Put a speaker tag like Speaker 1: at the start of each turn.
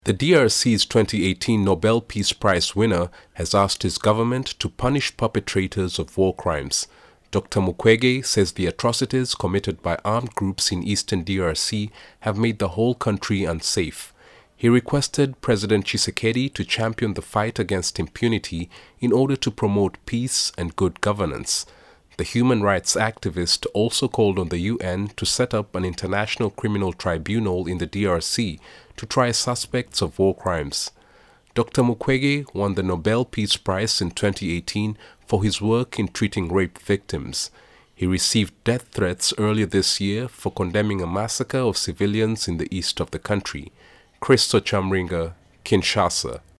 Speaker 1: The DRC's 2018 Nobel Peace Prize winner has asked his government to punish perpetrators of war crimes. Dr. Mukwege says the atrocities committed by armed groups in eastern DRC have made the whole country unsafe. He requested President Tshisekedi to champion the fight against impunity in order to promote peace and good governance. The human rights activist also called on the UN to set up an international criminal tribunal in the DRC to try suspects of war crimes. Dr. Mukwege won the Nobel Peace Prize in 2018 for his work in treating rape victims. He received death threats earlier this year for condemning a massacre of civilians in the east of the country. Christo Chamringa, Kinshasa.